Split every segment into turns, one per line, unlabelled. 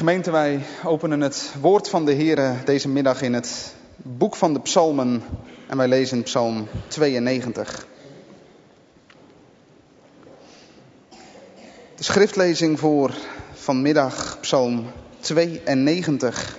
Gemeente, wij openen het woord van de Heere deze middag in het boek van de Psalmen en wij lezen Psalm 92. De schriftlezing voor vanmiddag, Psalm 92.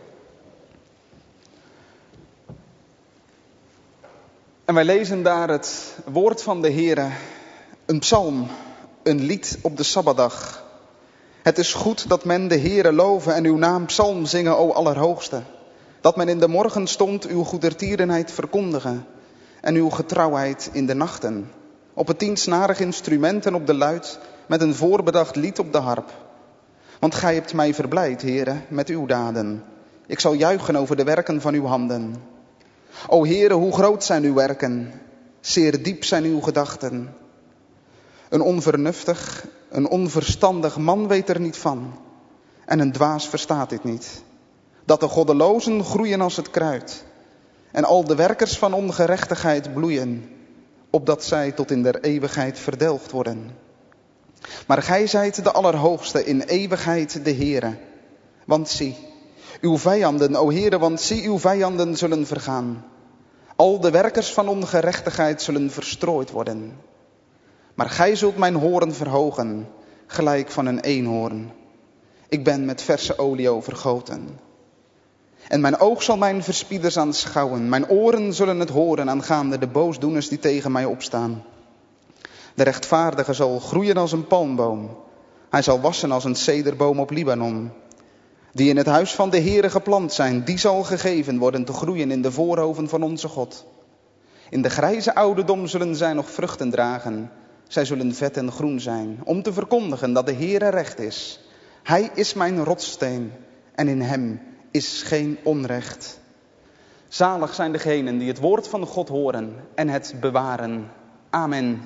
En wij lezen daar het woord van de Heere, een psalm, een lied op de Sabbatdag. Het is goed dat men de Heere loven en uw naam psalm zingen, o Allerhoogste. Dat men in de morgenstond uw goedertierenheid verkondigen en uw getrouwheid in de nachten. Op het 10-snarig instrument en op de luit, met een voorbedacht lied op de harp. Want gij hebt mij verblijd, Heere, met uw daden. Ik zal juichen over de werken van uw handen. O Heere, hoe groot zijn uw werken, zeer diep zijn uw gedachten. Een onvernuftig, een onverstandig man weet er niet van. En een dwaas verstaat dit niet. Dat de goddelozen groeien als het kruid. En al de werkers van ongerechtigheid bloeien. Opdat zij tot in der eeuwigheid verdelgd worden. Maar gij zijt de Allerhoogste, in eeuwigheid de Heere. Want zie, uw vijanden, o Heere, want zie, uw vijanden zullen vergaan. Al de werkers van ongerechtigheid zullen verstrooid worden. Maar gij zult mijn horen verhogen, gelijk van een eenhoorn. Ik ben met verse olie overgoten. En mijn oog zal mijn verspieders aanschouwen. Mijn oren zullen het horen aangaande de boosdoeners die tegen mij opstaan. De rechtvaardige zal groeien als een palmboom. Hij zal wassen als een cederboom op Libanon. Die in het huis van de Heere geplant zijn, die zal gegeven worden te groeien in de voorhoven van onze God. In de grijze ouderdom zullen zij nog vruchten dragen. Zij zullen vet en groen zijn, om te verkondigen dat de Heere recht is. Hij is mijn rotssteen en in hem is geen onrecht. Zalig zijn degenen die het woord van God horen en het bewaren. Amen.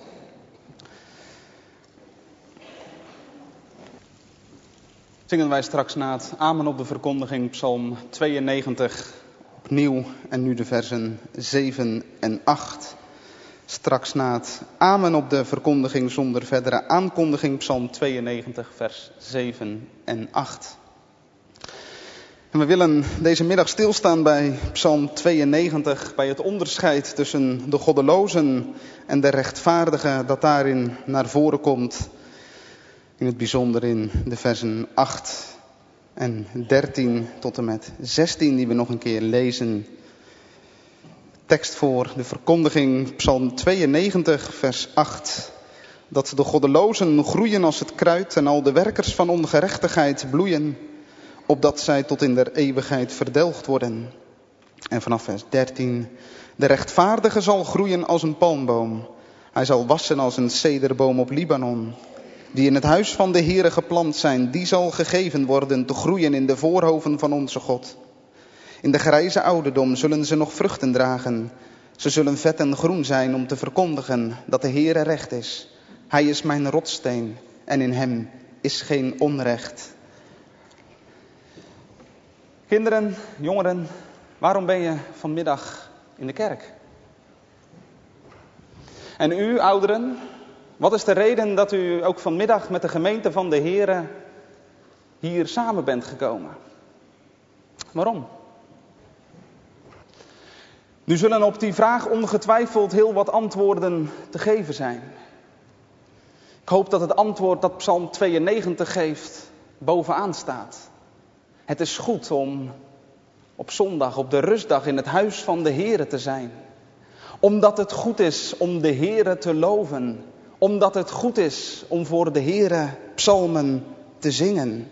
Zingen wij straks na het amen op de verkondiging Psalm 92 opnieuw en nu de versen 7 en 8. Straks na het amen op de verkondiging zonder verdere aankondiging Psalm 92 vers 7 en 8. En we willen deze middag stilstaan bij Psalm 92, bij het onderscheid tussen de goddelozen en de rechtvaardigen dat daarin naar voren komt. In het bijzonder in de versen 8 en 13 tot en met 16 die we nog een keer lezen. Tekst voor de verkondiging, Psalm 92, vers 8. Dat de goddelozen groeien als het kruid en al de werkers van ongerechtigheid bloeien, opdat zij tot in der eeuwigheid verdelgd worden. En vanaf vers 13. De rechtvaardige zal groeien als een palmboom. Hij zal wassen als een cederboom op Libanon. Die in het huis van de Heere geplant zijn, die zal gegeven worden te groeien in de voorhoven van onze God. In de grijze ouderdom zullen ze nog vruchten dragen. Ze zullen vet en groen zijn om te verkondigen dat de Heere recht is. Hij is mijn rotssteen en in hem is geen onrecht. Kinderen, jongeren, waarom ben je vanmiddag in de kerk? En u, ouderen, wat is de reden dat u ook vanmiddag met de gemeente van de Heere hier samen bent gekomen? Waarom? Nu zullen op die vraag ongetwijfeld heel wat antwoorden te geven zijn. Ik hoop dat het antwoord dat Psalm 92 geeft bovenaan staat. Het is goed om op zondag, op de rustdag in het huis van de Heere te zijn. Omdat het goed is om de Heere te loven. Omdat het goed is om voor de Heere psalmen te zingen.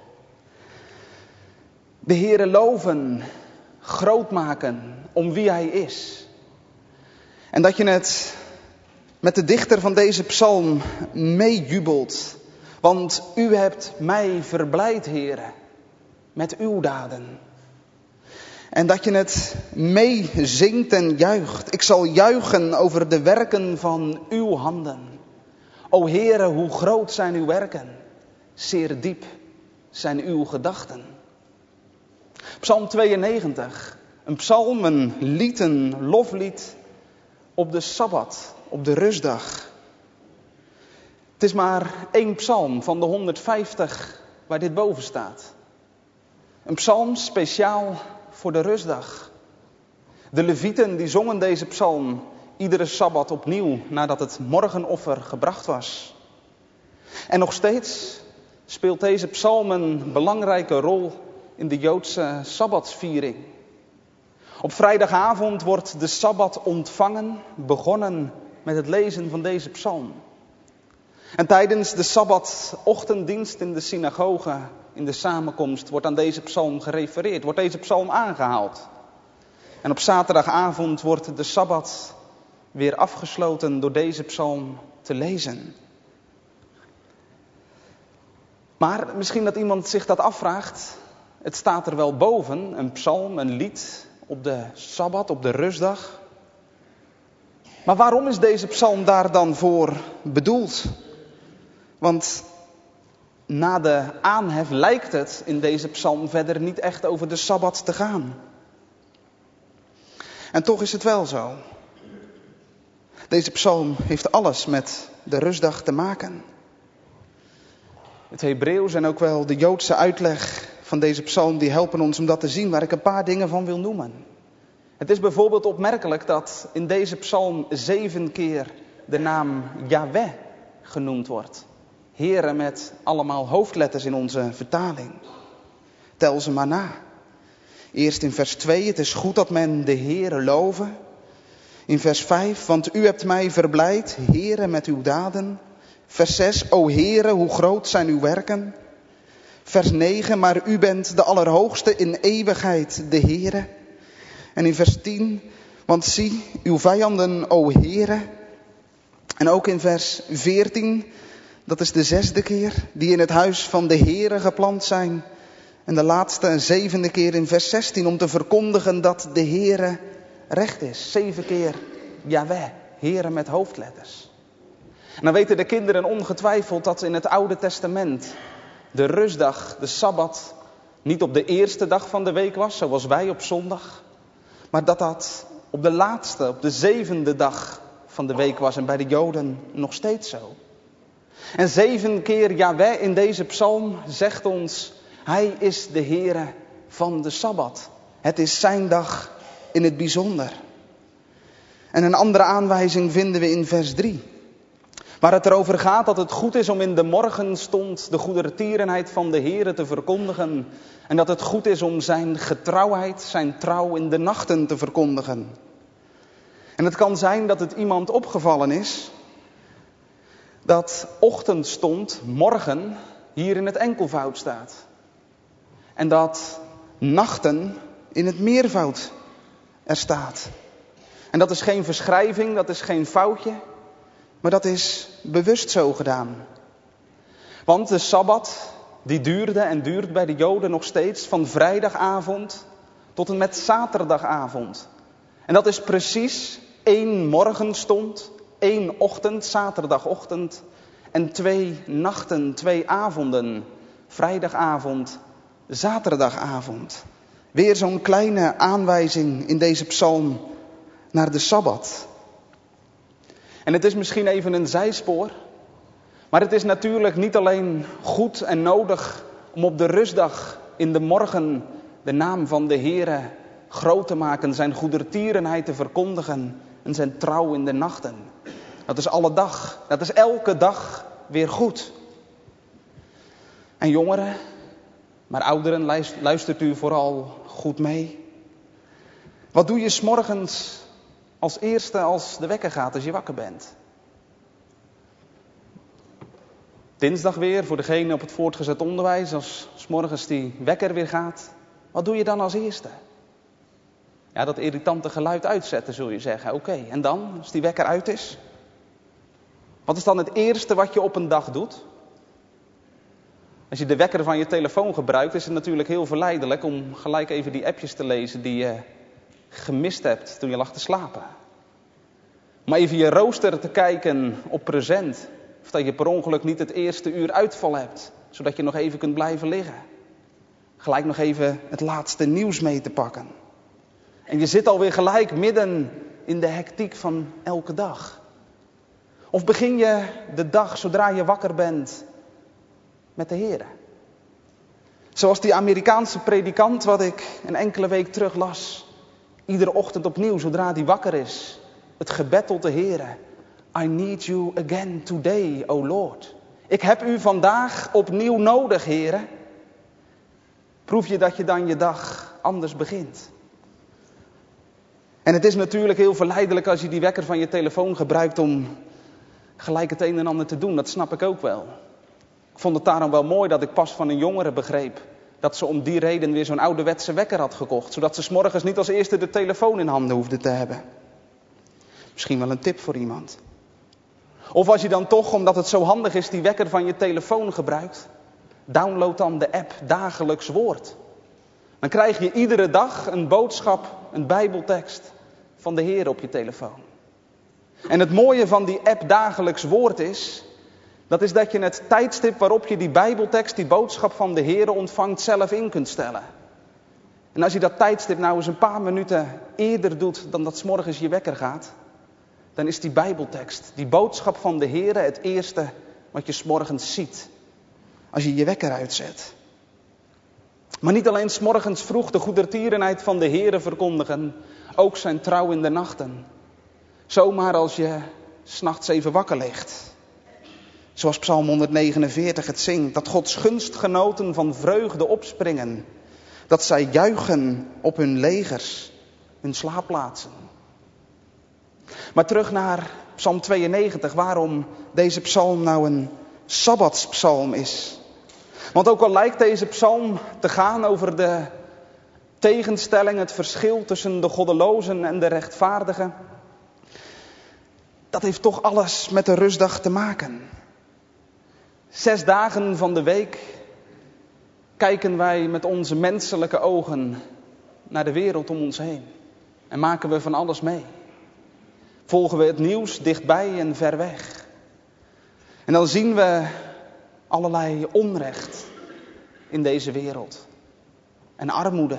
De Heere loven, groot maken om wie Hij is. En dat je het met de dichter van deze psalm meejubelt. Want u hebt mij verblijd, Heere, met uw daden. En dat je het meezingt en juicht. Ik zal juichen over de werken van uw handen. O Heere, hoe groot zijn uw werken. Zeer diep zijn uw gedachten. Psalm 92. Een psalm, een lied, een loflied op de Sabbat, op de rustdag. Het is maar één psalm van de 150 waar dit boven staat. Een psalm speciaal voor de rustdag. De Levieten die zongen deze psalm iedere Sabbat opnieuw nadat het morgenoffer gebracht was. En nog steeds speelt deze psalm een belangrijke rol in de Joodse Sabbatsviering. Op vrijdagavond wordt de Sabbat ontvangen, begonnen met het lezen van deze psalm. En tijdens de Sabbatochtenddienst in de synagoge, in de samenkomst, wordt aan deze psalm gerefereerd, wordt deze psalm aangehaald. En op zaterdagavond wordt de Sabbat weer afgesloten door deze psalm te lezen. Maar misschien dat iemand zich dat afvraagt. Het staat er wel boven, een psalm, een lied op de Sabbat, op de rustdag. Maar waarom is deze psalm daar dan voor bedoeld? Want na de aanhef lijkt het in deze psalm verder niet echt over de Sabbat te gaan. En toch is het wel zo. Deze psalm heeft alles met de rustdag te maken. Het Hebreeuws en ook wel de Joodse uitleg van deze psalm, die helpen ons om dat te zien, waar ik een paar dingen van wil noemen. Het is bijvoorbeeld opmerkelijk dat in deze psalm 7 keer de naam Yahweh genoemd wordt. Heere met allemaal hoofdletters in onze vertaling. Tel ze maar na. Eerst in vers 2, het is goed dat men de Heere loven. In vers 5, want u hebt mij verblijd, Heere, met uw daden. Vers 6, o Heere, hoe groot zijn uw werken. Vers 9, maar u bent de Allerhoogste in eeuwigheid, de Heere. En in vers 10, want zie, uw vijanden, o Heere. En ook in vers 14, dat is de 6e keer, die in het huis van de Heere geplant zijn. En de laatste en 7e keer in vers 16, om te verkondigen dat de Heere recht is. 7 keer Yahweh, Heere met hoofdletters. En dan weten de kinderen ongetwijfeld dat in het Oude Testament de rustdag, de Sabbat, niet op de eerste dag van de week was, zoals wij op zondag. Maar dat dat op de laatste, op de 7e dag van de week was en bij de Joden nog steeds zo. En 7 keer Yahweh in deze psalm zegt ons, hij is de Heere van de Sabbat. Het is zijn dag in het bijzonder. En een andere aanwijzing vinden we in vers 3. Waar het erover gaat dat het goed is om in de morgenstond de goedertierenheid van de Heere te verkondigen. En dat het goed is om zijn getrouwheid, zijn trouw in de nachten te verkondigen. En het kan zijn dat het iemand opgevallen is dat ochtendstond, morgen, hier in het enkelvoud staat. En dat nachten in het meervoud er staat. En dat is geen verschrijving, dat is geen foutje. Maar dat is bewust zo gedaan. Want de Sabbat, die duurde en duurt bij de Joden nog steeds van vrijdagavond tot en met zaterdagavond. En dat is precies 1 morgenstond, 1 ochtend, zaterdagochtend en 2 nachten, 2 avonden. Vrijdagavond, zaterdagavond. Weer zo'n kleine aanwijzing in deze psalm naar de Sabbat. En het is misschien even een zijspoor, maar het is natuurlijk niet alleen goed en nodig om op de rustdag in de morgen de naam van de Heere groot te maken, zijn goedertierenheid te verkondigen en zijn trouw in de nachten. Dat is alle dag, dat is elke dag weer goed. En jongeren, maar ouderen, luistert u vooral goed mee. Wat doe je 's morgens als eerste als de wekker gaat, als je wakker bent? Dinsdag weer, voor degene op het voortgezet onderwijs, als 's morgens die wekker weer gaat. Wat doe je dan als eerste? Ja, dat irritante geluid uitzetten, zul je zeggen. Oké, en dan, als die wekker uit is? Wat is dan het eerste wat je op een dag doet? Als je de wekker van je telefoon gebruikt, is het natuurlijk heel verleidelijk om gelijk even die appjes te lezen die je gemist hebt toen je lag te slapen. Maar even je rooster te kijken op present. Of dat je per ongeluk niet het eerste uur uitval hebt. Zodat je nog even kunt blijven liggen. Gelijk nog even het laatste nieuws mee te pakken. En je zit alweer gelijk midden in de hectiek van elke dag. Of begin je de dag zodra je wakker bent met de Heere. Zoals die Amerikaanse predikant wat ik een enkele week terug las. Iedere ochtend opnieuw, zodra hij wakker is. Het gebed tot de Heere. I need you again today, O Lord. Ik heb u vandaag opnieuw nodig, Heere. Proef je dat je dan je dag anders begint. En het is natuurlijk heel verleidelijk als je die wekker van je telefoon gebruikt om gelijk het een en ander te doen. Dat snap ik ook wel. Ik vond het daarom wel mooi dat ik pas van een jongere begreep dat ze om die reden weer zo'n ouderwetse wekker had gekocht. Zodat ze 's morgens niet als eerste de telefoon in handen hoefde te hebben. Misschien wel een tip voor iemand. Of als je dan toch, omdat het zo handig is, die wekker van je telefoon gebruikt. Download dan de app Dagelijks Woord. Dan krijg je iedere dag een boodschap, een bijbeltekst van de Heer op je telefoon. En het mooie van die app Dagelijks Woord is dat je het tijdstip waarop je die bijbeltekst, die boodschap van de Heer ontvangt, zelf in kunt stellen. En als je dat tijdstip nou eens een paar minuten eerder doet dan dat 's morgens je wekker gaat, dan is die bijbeltekst, die boodschap van de Heer, het eerste wat je 's morgens ziet. Als je je wekker uitzet. Maar niet alleen 's morgens vroeg de goedertierenheid van de Heere verkondigen. Ook zijn trouw in de nachten. Zomaar als je 's nachts even wakker ligt. Zoals Psalm 149 het zingt. Dat Gods gunstgenoten van vreugde opspringen. Dat zij juichen op hun legers, hun slaapplaatsen. Maar terug naar Psalm 92. Waarom deze psalm nou een sabbatspsalm is. Want ook al lijkt deze psalm te gaan over de tegenstelling, het verschil tussen de goddelozen en de rechtvaardigen. Dat heeft toch alles met de rustdag te maken. 6 dagen van de week kijken wij met onze menselijke ogen naar de wereld om ons heen. En maken we van alles mee. Volgen we het nieuws dichtbij en ver weg. En dan zien we allerlei onrecht in deze wereld. En armoede.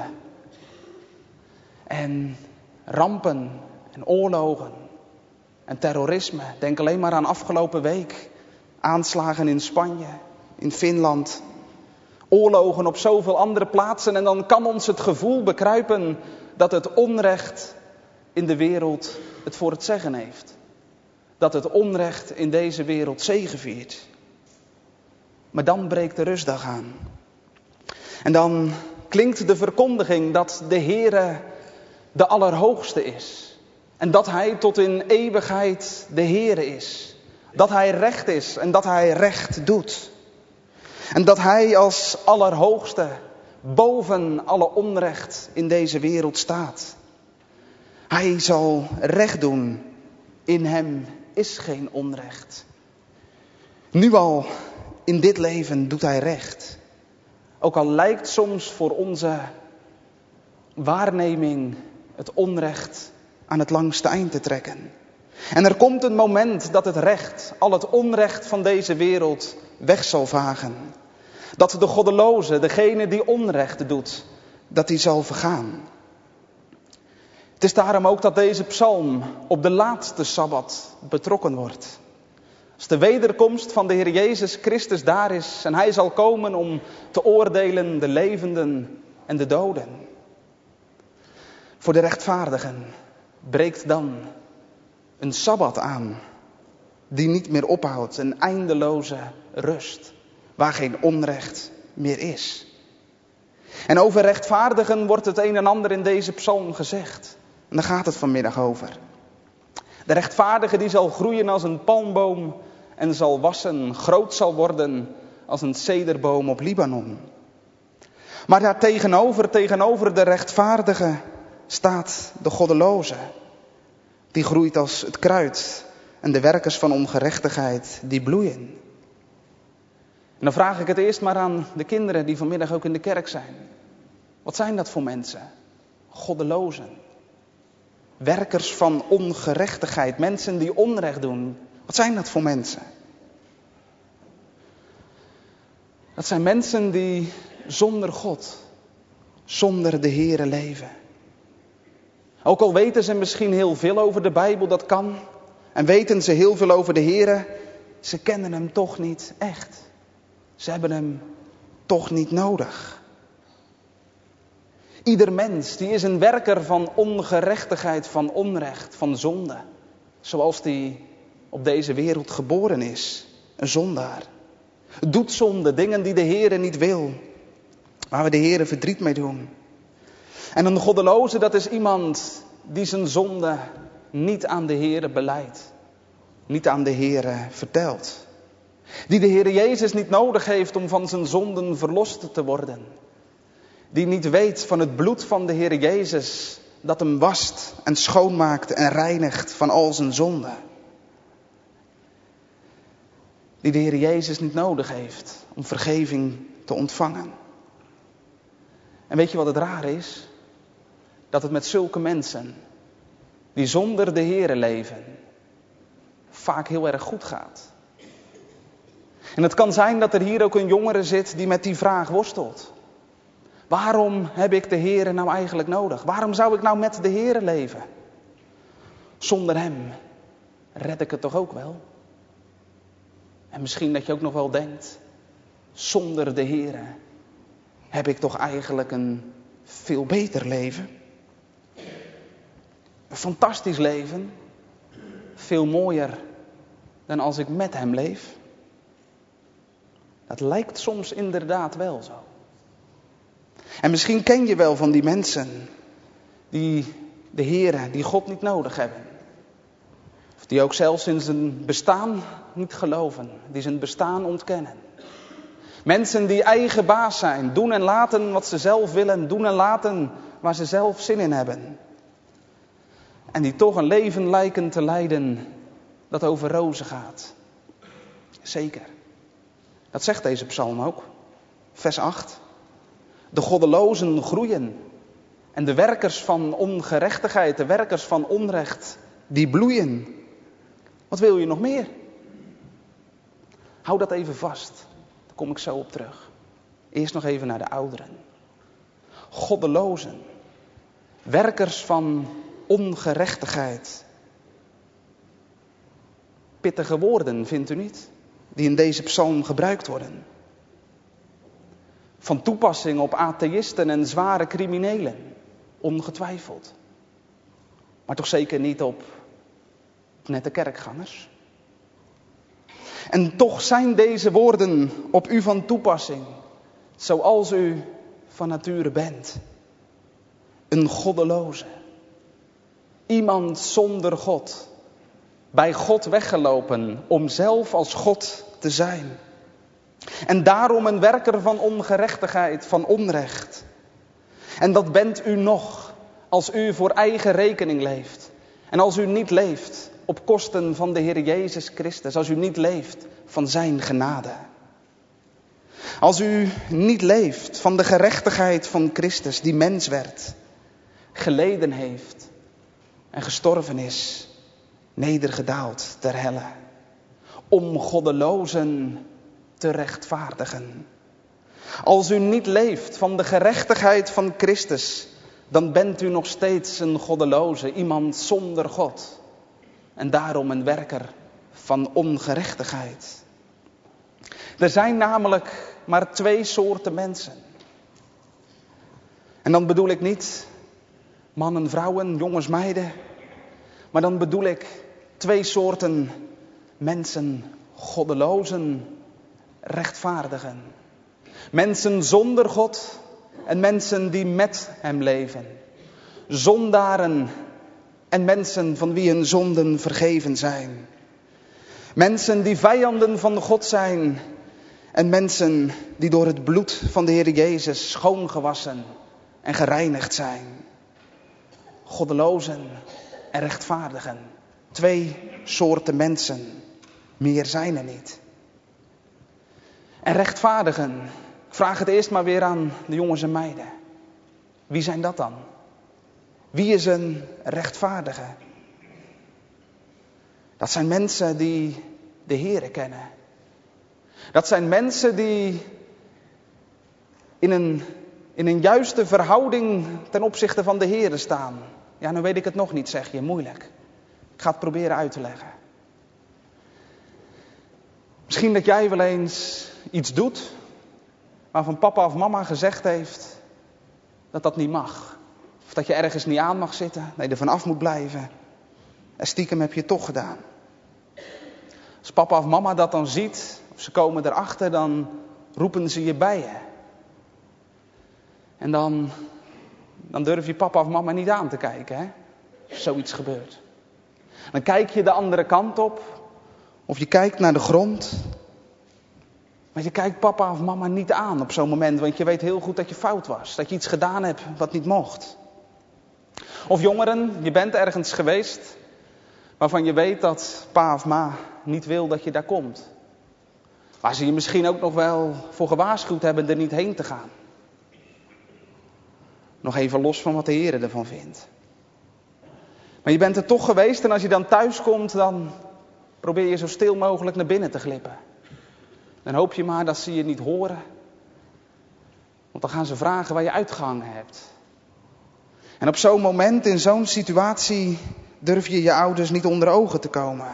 En rampen en oorlogen. En terrorisme. Denk alleen maar aan afgelopen week. Aanslagen in Spanje, in Finland. Oorlogen op zoveel andere plaatsen. En dan kan ons het gevoel bekruipen dat het onrecht in de wereld het voor het zeggen heeft. Dat het onrecht in deze wereld zegeviert. Maar dan breekt de rustdag aan. En dan klinkt de verkondiging dat de Heere de Allerhoogste is. En dat Hij tot in eeuwigheid de Heere is. Dat Hij recht is en dat Hij recht doet. En dat Hij als Allerhoogste boven alle onrecht in deze wereld staat. Hij zal recht doen. In Hem is geen onrecht. Nu al in dit leven doet Hij recht. Ook al lijkt soms voor onze waarneming het onrecht aan het langste eind te trekken. En er komt een moment dat het recht, al het onrecht van deze wereld weg zal vagen. Dat de goddeloze, degene die onrecht doet, dat die zal vergaan. Het is daarom ook dat deze psalm op de laatste Sabbat betrokken wordt. Als de wederkomst van de Heer Jezus Christus daar is en Hij zal komen om te oordelen de levenden en de doden. Voor de rechtvaardigen breekt dan een Sabbat aan die niet meer ophoudt, een eindeloze rust waar geen onrecht meer is. En over rechtvaardigen wordt het een en ander in deze psalm gezegd. En daar gaat het vanmiddag over. De rechtvaardige die zal groeien als een palmboom en zal wassen, groot zal worden als een cederboom op Libanon. Maar daar tegenover de rechtvaardige staat de goddeloze. Die groeit als het kruid en de werkers van ongerechtigheid die bloeien. En dan vraag ik het eerst maar aan de kinderen die vanmiddag ook in de kerk zijn. Wat zijn dat voor mensen? Goddelozen. Werkers van ongerechtigheid. Mensen die onrecht doen. Wat zijn dat voor mensen? Dat zijn mensen die zonder God, zonder de Heere leven. Ook al weten ze misschien heel veel over de Bijbel, dat kan. En weten ze heel veel over de Heere, ze kennen Hem toch niet echt. Ze hebben Hem toch niet nodig. Ieder mens die is een werker van ongerechtigheid, van onrecht, van zonde. Zoals die op deze wereld geboren is. Een zondaar. Doet zonde, dingen die de Heere niet wil. Waar we de Heere verdriet mee doen. En een goddeloze, dat is iemand die zijn zonde niet aan de Heere belijdt. Niet aan de Heere vertelt. Die de Heere Jezus niet nodig heeft om van zijn zonden verlost te worden. Die niet weet van het bloed van de Heere Jezus dat hem wast en schoonmaakt en reinigt van al zijn zonden. Die de Heere Jezus niet nodig heeft om vergeving te ontvangen. En weet je wat het raar is? Dat het met zulke mensen die zonder de Heere leven vaak heel erg goed gaat. En het kan zijn dat er hier ook een jongere zit die met die vraag worstelt. Waarom heb ik de Heere nou eigenlijk nodig? Waarom zou ik nou met de Heere leven? Zonder hem red ik het toch ook wel? En misschien dat je ook nog wel denkt, zonder de Heere heb ik toch eigenlijk een veel beter leven? Een fantastisch leven, veel mooier dan als ik met hem leef. Dat lijkt soms inderdaad wel zo. En misschien ken je wel van die mensen die de Heere, die God niet nodig hebben. Of die ook zelfs in zijn bestaan niet geloven, die zijn bestaan ontkennen. Mensen die eigen baas zijn, doen en laten wat ze zelf willen, doen en laten waar ze zelf zin in hebben. En die toch een leven lijken te leiden dat over rozen gaat. Zeker. Dat zegt deze psalm ook. Vers 8. De goddelozen groeien. En de werkers van ongerechtigheid, de werkers van onrecht, die bloeien. Wat wil je nog meer? Hou dat even vast. Daar kom ik zo op terug. Eerst nog even naar de ouderen. Goddelozen. Werkers van ongerechtigheid. Pittige woorden, vindt u niet? Die in deze psalm gebruikt worden. Van toepassing op atheïsten en zware criminelen. Ongetwijfeld. Maar toch zeker niet op nette kerkgangers. En toch zijn deze woorden op u van toepassing. Zoals u van nature bent. Een goddeloze. Iemand zonder God. Bij God weggelopen om zelf als God te zijn. En daarom een werker van ongerechtigheid, van onrecht. En dat bent u nog als u voor eigen rekening leeft. En als u niet leeft op kosten van de Heer Jezus Christus. Als u niet leeft van zijn genade. Als u niet leeft van de gerechtigheid van Christus die mens werd. Geleden heeft en gestorven is. Nedergedaald ter helle. Om goddelozen te rechtvaardigen. Als u niet leeft van de gerechtigheid van Christus, dan bent u nog steeds een goddeloze, iemand zonder God. En daarom een werker van ongerechtigheid. Er zijn namelijk maar 2 soorten mensen. En dan bedoel ik niet mannen, vrouwen, jongens, meiden. Maar dan bedoel ik 2 soorten mensen, goddelozen, rechtvaardigen. Mensen zonder God en mensen die met hem leven. Zondaren en mensen van wie hun zonden vergeven zijn. Mensen die vijanden van God zijn en mensen die door het bloed van de Heer Jezus schoongewassen en gereinigd zijn. Goddelozen en rechtvaardigen. 2 soorten mensen. Meer zijn er niet. En rechtvaardigen. Ik vraag het eerst maar weer aan de jongens en meiden. Wie zijn dat dan? Wie is een rechtvaardige? Dat zijn mensen die de Heere kennen. Dat zijn mensen die in een juiste verhouding ten opzichte van de Heere staan. Ja, nu weet ik het nog niet, zeg je. Moeilijk. Ik ga het proberen uit te leggen. Misschien dat jij wel eens iets doet waarvan papa of mama gezegd heeft dat dat niet mag. Of dat je ergens niet aan mag zitten, dat je er vanaf moet blijven. En stiekem heb je het toch gedaan. Als papa of mama dat dan ziet, of ze komen erachter, dan roepen ze je bij je. En dan durf je papa of mama niet aan te kijken, hè? Als zoiets gebeurt. Dan kijk je de andere kant op. Of je kijkt naar de grond. Maar je kijkt papa of mama niet aan op zo'n moment. Want je weet heel goed dat je fout was. Dat je iets gedaan hebt wat niet mocht. Of jongeren, je bent ergens geweest. Waarvan je weet dat pa of ma niet wil dat je daar komt. Waar ze je misschien ook nog wel voor gewaarschuwd hebben er niet heen te gaan. Nog even los van wat de Heer ervan vindt. Maar je bent er toch geweest en als je dan thuis komt, dan probeer je zo stil mogelijk naar binnen te glippen. Dan hoop je maar dat ze je niet horen. Want dan gaan ze vragen waar je uitgehangen hebt. En op zo'n moment, in zo'n situatie, durf je je ouders niet onder ogen te komen.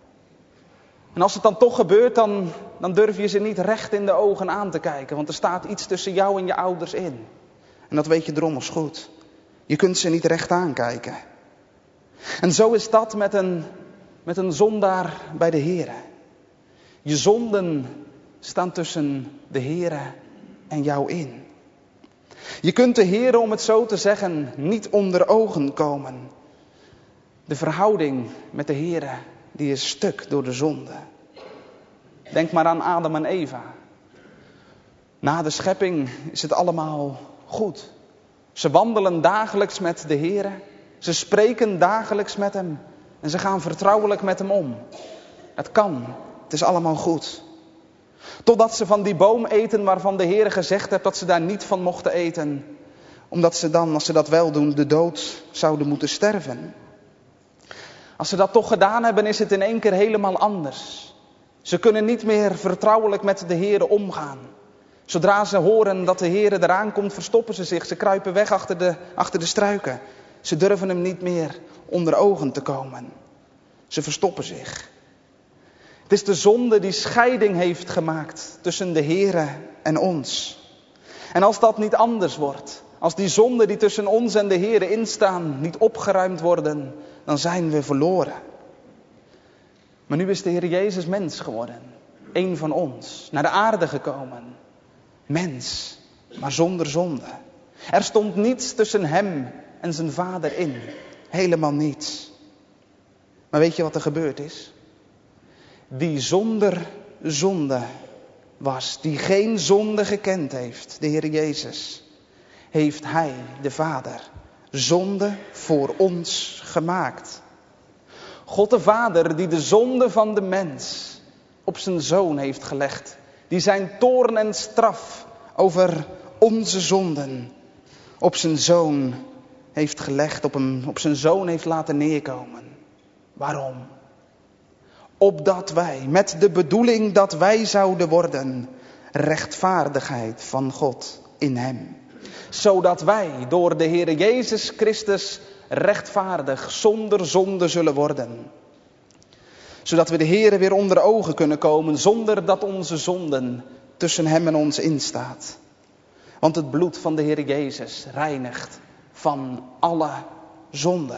En als het dan toch gebeurt, dan durf je ze niet recht in de ogen aan te kijken. Want er staat iets tussen jou en je ouders in. En dat weet je drommels goed. Je kunt ze niet recht aankijken. En zo is dat met een zondaar bij de Here. Je zonden staan tussen de Here en jou in. Je kunt de Here, om het zo te zeggen, niet onder ogen komen. De verhouding met de Here, die is stuk door de zonde. Denk maar aan Adam en Eva. Na de schepping is het allemaal goed. Ze wandelen dagelijks met de Here. Ze spreken dagelijks met hem. En ze gaan vertrouwelijk met hem om. Het kan. Het is allemaal goed. Totdat ze van die boom eten waarvan de Heer gezegd heeft dat ze daar niet van mochten eten. Omdat ze dan, als ze dat wel doen, de dood zouden moeten sterven. Als ze dat toch gedaan hebben, is het in één keer helemaal anders. Ze kunnen niet meer vertrouwelijk met de Heer omgaan. Zodra ze horen dat de Heer eraan komt, verstoppen ze zich. Ze kruipen weg achter de struiken. Ze durven hem niet meer onder ogen te komen. Ze verstoppen zich. Het is de zonde die scheiding heeft gemaakt tussen de Heere en ons. En als dat niet anders wordt, als die zonden die tussen ons en de Heere instaan niet opgeruimd worden, dan zijn we verloren. Maar nu is de Heer Jezus mens geworden. Eén van ons, naar de aarde gekomen. Mens, maar zonder zonde. Er stond niets tussen hem en zijn vader in. Helemaal niets. Maar weet je wat er gebeurd is? Die zonder zonde was, die geen zonde gekend heeft, de Heer Jezus, heeft hij, de Vader, zonde voor ons gemaakt. God de Vader die de zonde van de mens op zijn Zoon heeft gelegd. Die zijn toorn en straf over onze zonden op zijn Zoon heeft gelegd, op zijn Zoon heeft laten neerkomen. Waarom? Opdat wij, met de bedoeling dat wij zouden worden, rechtvaardigheid van God in hem. Zodat wij door de Heer Jezus Christus rechtvaardig zonder zonde zullen worden. Zodat we de Heer weer onder ogen kunnen komen zonder dat onze zonden tussen hem en ons instaat. Want het bloed van de Heer Jezus reinigt van alle zonde.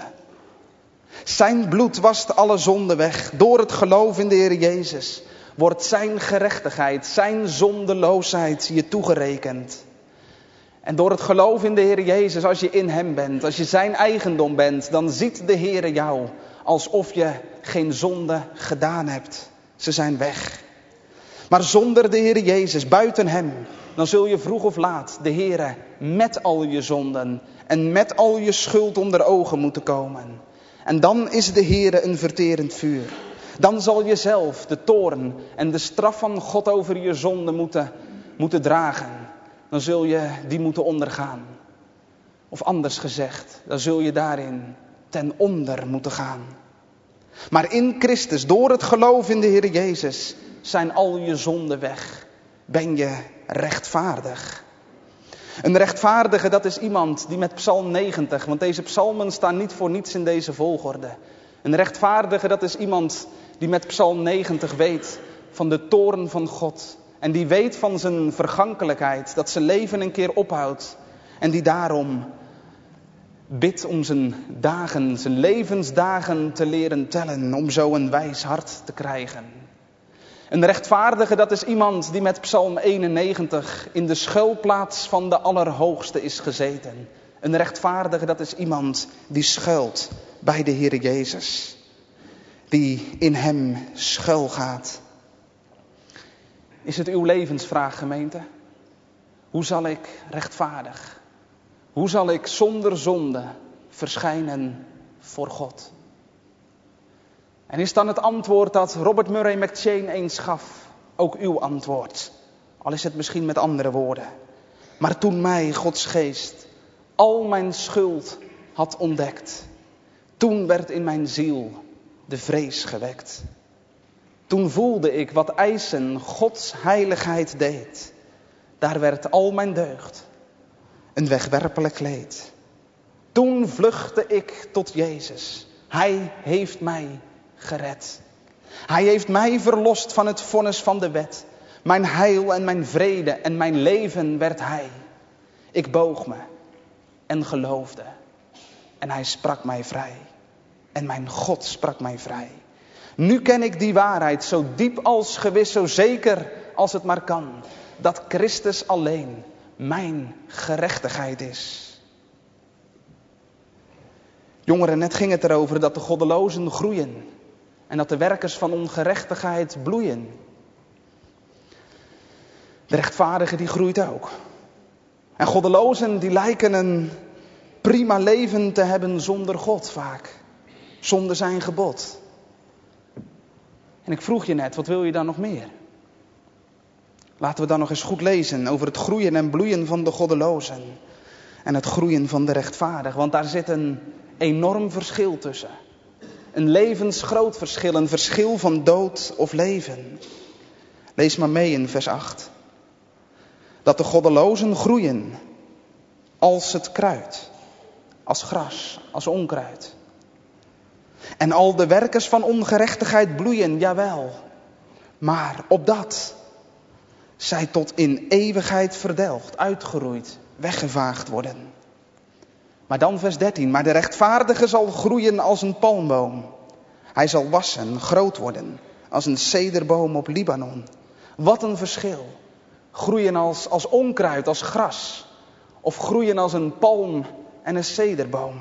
Zijn bloed wast alle zonde weg. Door het geloof in de Heer Jezus wordt zijn gerechtigheid, zijn zondeloosheid je toegerekend. En door het geloof in de Heer Jezus, als je in hem bent, als je zijn eigendom bent, dan ziet de Heer jou alsof je geen zonde gedaan hebt. Ze zijn weg. Maar zonder de Heer Jezus, buiten hem, dan zul je vroeg of laat de Heer met al je zonden en met al je schuld onder ogen moeten komen. En dan is de Heer een verterend vuur. Dan zal je zelf de toorn en de straf van God over je zonde moeten dragen. Dan zul je die moeten ondergaan. Of anders gezegd, dan zul je daarin ten onder moeten gaan. Maar in Christus, door het geloof in de Heer Jezus, zijn al je zonden weg. Ben je rechtvaardig. Een rechtvaardige, dat is iemand die met Psalm 90, want deze psalmen staan niet voor niets in deze volgorde. Een rechtvaardige, dat is iemand die met Psalm 90 weet van de toorn van God. En die weet van zijn vergankelijkheid, dat zijn leven een keer ophoudt. En die daarom bidt om zijn dagen, zijn levensdagen te leren tellen. Om zo een wijs hart te krijgen. Een rechtvaardige, dat is iemand die met Psalm 91 in de schuilplaats van de Allerhoogste is gezeten. Een rechtvaardige, dat is iemand die schuilt bij de Heer Jezus. Die in hem schuil gaat. Is het uw levensvraag, gemeente? Hoe zal ik rechtvaardig? Hoe zal ik zonder zonde verschijnen voor God? En is dan het antwoord dat Robert Murray McCheyne eens gaf ook uw antwoord? Al is het misschien met andere woorden. Maar toen mij Gods geest al mijn schuld had ontdekt, toen werd in mijn ziel de vrees gewekt. Toen voelde ik wat eisen Gods heiligheid deed. Daar werd al mijn deugd een wegwerpelijk leed. Toen vluchtte ik tot Jezus. Hij heeft mij gered. Hij heeft mij verlost van het vonnis van de wet. Mijn heil en mijn vrede en mijn leven werd Hij. Ik boog me en geloofde. En Hij sprak mij vrij. En mijn God sprak mij vrij. Nu ken ik die waarheid zo diep als gewis, zo zeker als het maar kan. Dat Christus alleen mijn gerechtigheid is. Jongeren, net ging het erover dat de goddelozen groeien. En dat de werkers van ongerechtigheid bloeien. De rechtvaardige die groeit ook. En goddelozen die lijken een prima leven te hebben zonder God vaak. Zonder zijn gebod. En ik vroeg je net, wat wil je dan nog meer? Laten we dan nog eens goed lezen over het groeien en bloeien van de goddelozen. En het groeien van de rechtvaardig. Want daar zit een enorm verschil tussen. Een levensgroot verschil. Een verschil van dood of leven. Lees maar mee in vers 8. Dat de goddelozen groeien als het kruid. Als gras, als onkruid. En al de werkers van ongerechtigheid bloeien, jawel. Maar opdat zij tot in eeuwigheid verdelgd, uitgeroeid, weggevaagd worden. Maar dan vers 13. Maar de rechtvaardige zal groeien als een palmboom. Hij zal wassen, groot worden, als een cederboom op Libanon. Wat een verschil. Groeien als onkruid, als gras. Of groeien als een palm en een cederboom.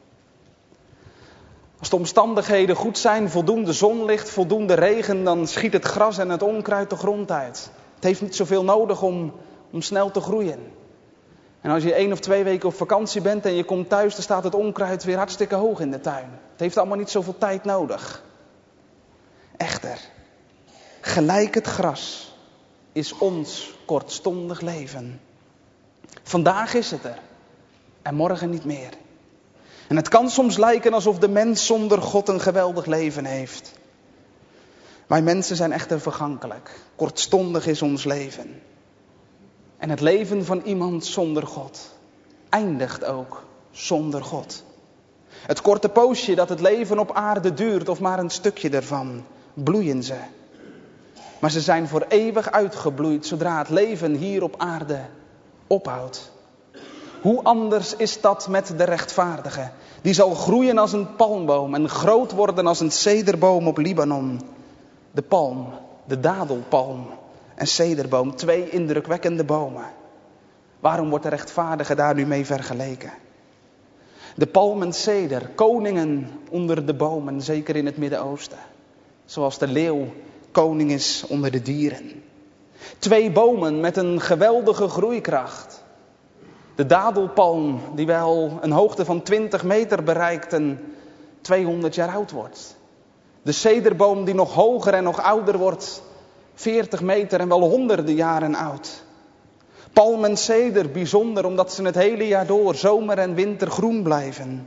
Als de omstandigheden goed zijn, voldoende zonlicht, voldoende regen, dan schiet het gras en het onkruid de grond uit. Het heeft niet zoveel nodig om snel te groeien. En als je 1 of 2 weken op vakantie bent en je komt thuis, dan staat het onkruid weer hartstikke hoog in de tuin. Het heeft allemaal niet zoveel tijd nodig. Echter, gelijk het gras is ons kortstondig leven. Vandaag is het er en morgen niet meer. En het kan soms lijken alsof de mens zonder God een geweldig leven heeft. Wij mensen zijn echter vergankelijk. Kortstondig is ons leven. En het leven van iemand zonder God eindigt ook zonder God. Het korte poosje dat het leven op aarde duurt, of maar een stukje ervan, bloeien ze. Maar ze zijn voor eeuwig uitgebloeid zodra het leven hier op aarde ophoudt. Hoe anders is dat met de rechtvaardige? Die zal groeien als een palmboom en groot worden als een cederboom op Libanon. De palm, de dadelpalm en cederboom, 2 indrukwekkende bomen. Waarom wordt de rechtvaardige daar nu mee vergeleken? De palm en ceder, koningen onder de bomen, zeker in het Midden-Oosten. Zoals de leeuw koning is onder de dieren. 2 bomen met een geweldige groeikracht. De dadelpalm die wel een hoogte van 20 meter bereikt en 200 jaar oud wordt. De cederboom die nog hoger en nog ouder wordt, 40 meter en wel honderden jaren oud. Palm en ceder bijzonder omdat ze het hele jaar door zomer en winter groen blijven.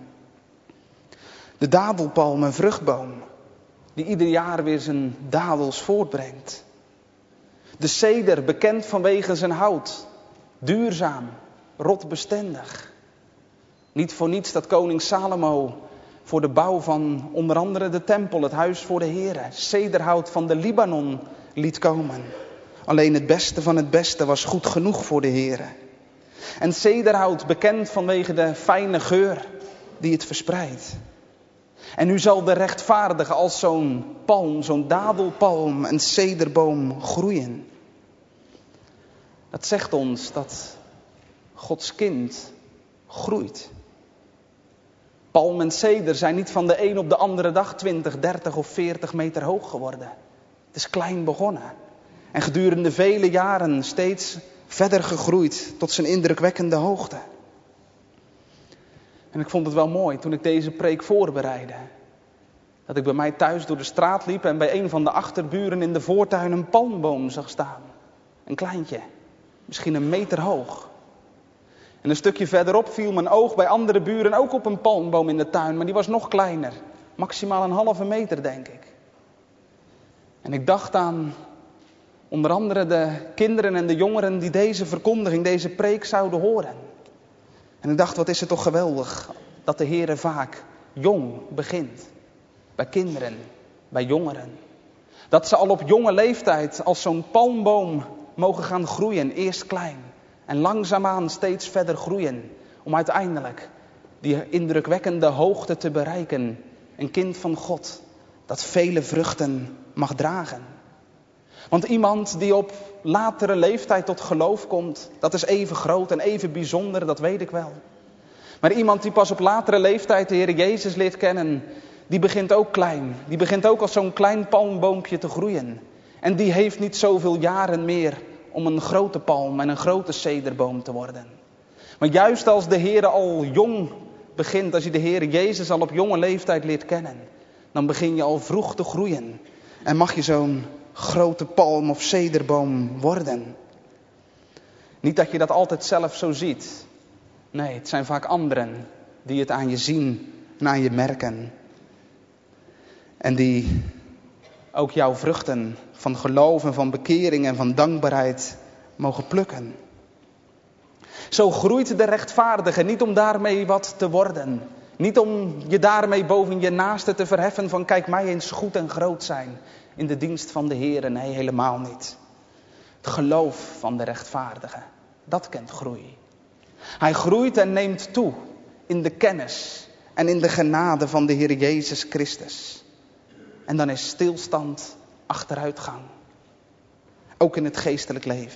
De dadelpalm, een vruchtboom die ieder jaar weer zijn dadels voortbrengt. De ceder bekend vanwege zijn hout, duurzaam, rotbestendig. Niet voor niets dat koning Salomo voor de bouw van onder andere de tempel, het huis voor de Here, cederhout van de Libanon liet komen. Alleen het beste van het beste was goed genoeg voor de Here. En cederhout bekend vanwege de fijne geur die het verspreidt. En nu zal de rechtvaardige als zo'n palm, zo'n dadelpalm, een cederboom groeien. Dat zegt ons dat Gods kind groeit. Palm en ceder zijn niet van de een op de andere dag 20, 30 of 40 meter hoog geworden. Het is klein begonnen. En gedurende vele jaren steeds verder gegroeid tot zijn indrukwekkende hoogte. En ik vond het wel mooi toen ik deze preek voorbereidde. Dat ik bij mij thuis door de straat liep en bij een van de achterburen in de voortuin een palmboom zag staan. Een kleintje, misschien 1 meter hoog. En een stukje verderop viel mijn oog bij andere buren ook op een palmboom in de tuin, maar die was nog kleiner. Maximaal 1,5 meter, denk ik. En ik dacht aan onder andere de kinderen en de jongeren die deze verkondiging, deze preek zouden horen. En ik dacht, wat is het toch geweldig dat de Heere vaak jong begint. Bij kinderen, bij jongeren. Dat ze al op jonge leeftijd als zo'n palmboom mogen gaan groeien, eerst klein. En langzaamaan steeds verder groeien. Om uiteindelijk die indrukwekkende hoogte te bereiken. Een kind van God dat vele vruchten mag dragen. Want iemand die op latere leeftijd tot geloof komt, dat is even groot en even bijzonder, dat weet ik wel. Maar iemand die pas op latere leeftijd de Heer Jezus leert kennen, die begint ook klein. Die begint ook als zo'n klein palmboompje te groeien. En die heeft niet zoveel jaren meer om een grote palm en een grote cederboom te worden. Maar juist als de Heer al jong begint, als je de Heer Jezus al op jonge leeftijd leert kennen, dan begin je al vroeg te groeien. En mag je zo'n grote palm of cederboom worden. Niet dat je dat altijd zelf zo ziet. Nee, het zijn vaak anderen die het aan je zien en aan je merken. En die ook jouw vruchten van geloof en van bekering en van dankbaarheid mogen plukken. Zo groeit de rechtvaardige, niet om daarmee wat te worden. Niet om je daarmee boven je naaste te verheffen van kijk mij eens goed en groot zijn in de dienst van de Heer. Nee, helemaal niet. Het geloof van de rechtvaardige, dat kent groei. Hij groeit en neemt toe in de kennis en in de genade van de Heer Jezus Christus. En dan is stilstand achteruitgang. Ook in het geestelijk leven.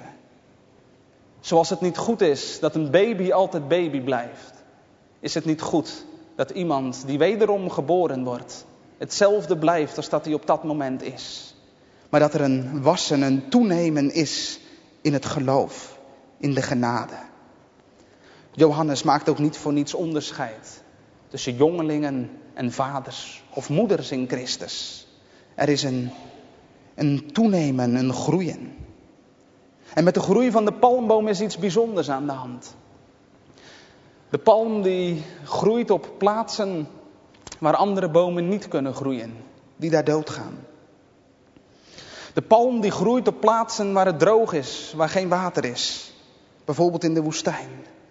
Zoals het niet goed is dat een baby altijd baby blijft, is het niet goed dat iemand die wederom geboren wordt hetzelfde blijft als dat hij op dat moment is. Maar dat er een wassen, een toenemen is in het geloof, in de genade. Johannes maakt ook niet voor niets onderscheid tussen jongelingen en vaders of moeders in Christus. Er is een toenemen, een groeien. En met de groei van de palmboom is iets bijzonders aan de hand. De palm die groeit op plaatsen waar andere bomen niet kunnen groeien, die daar doodgaan. De palm die groeit op plaatsen waar het droog is, waar geen water is. Bijvoorbeeld in de woestijn.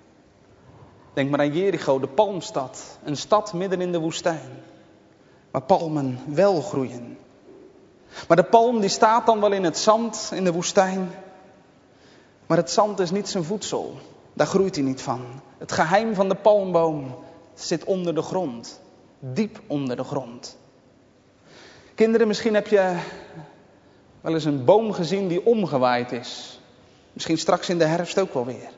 Denk maar aan Jericho, de palmstad. Een stad midden in de woestijn. Waar palmen wel groeien. Maar de palm die staat dan wel in het zand in de woestijn. Maar het zand is niet zijn voedsel. Daar groeit hij niet van. Het geheim van de palmboom zit onder de grond. Diep onder de grond. Kinderen, misschien heb je wel eens een boom gezien die omgewaaid is. Misschien straks in de herfst ook wel weer.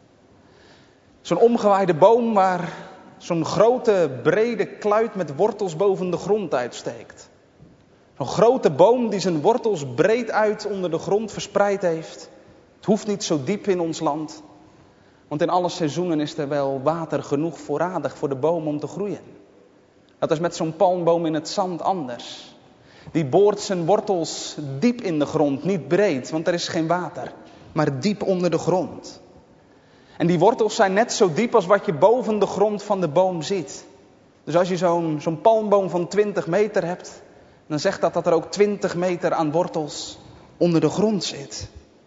Zo'n omgewaaide boom waar zo'n grote brede kluit met wortels boven de grond uitsteekt. Zo'n grote boom die zijn wortels breed uit onder de grond verspreid heeft. Het hoeft niet zo diep in ons land. Want in alle seizoenen is er wel water genoeg voorradig voor de boom om te groeien. Dat is met zo'n palmboom in het zand anders. Die boort zijn wortels diep in de grond, niet breed, want er is geen water. Maar diep onder de grond. En die wortels zijn net zo diep als wat je boven de grond van de boom ziet. Dus als je zo'n palmboom van 20 meter hebt, dan zegt dat er ook 20 meter aan wortels onder de grond zit.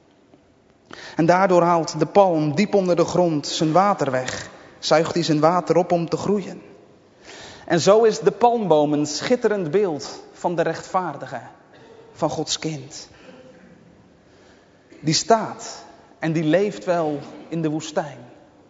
En daardoor haalt de palm diep onder de grond zijn water weg. Zuigt hij zijn water op om te groeien. En zo is de palmboom een schitterend beeld van de rechtvaardige, van Gods kind. Die staat en die leeft wel in de woestijn.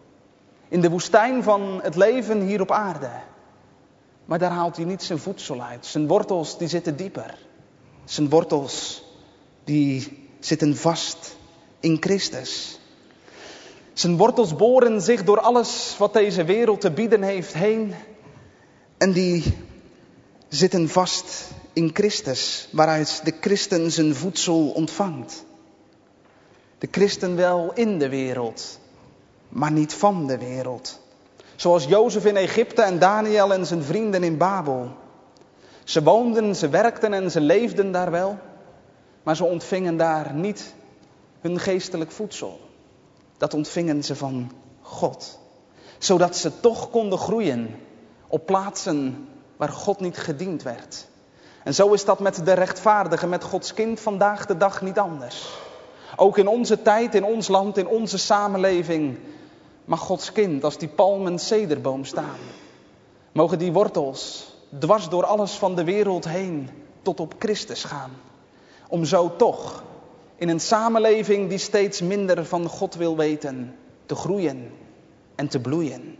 In de woestijn van het leven hier op aarde. Maar daar haalt hij niet zijn voedsel uit. Zijn wortels die zitten dieper. Zijn wortels die zitten vast in Christus. Zijn wortels boren zich door alles wat deze wereld te bieden heeft heen. En die zitten vast in Christus, waaruit de christen zijn voedsel ontvangt. De christen wel in de wereld, maar niet van de wereld. Zoals Jozef in Egypte en Daniel en zijn vrienden in Babel. Ze woonden, ze werkten en ze leefden daar wel, maar ze ontvingen daar niet hun geestelijk voedsel. Dat ontvingen ze van God. Zodat ze toch konden groeien op plaatsen waar God niet gediend werd. En zo is dat met de rechtvaardige, met Gods kind vandaag de dag niet anders. Ook in onze tijd, in ons land, in onze samenleving mag Gods kind als die palm en cederboom staan. Mogen die wortels dwars door alles van de wereld heen tot op Christus gaan. Om zo toch in een samenleving die steeds minder van God wil weten, te groeien en te bloeien.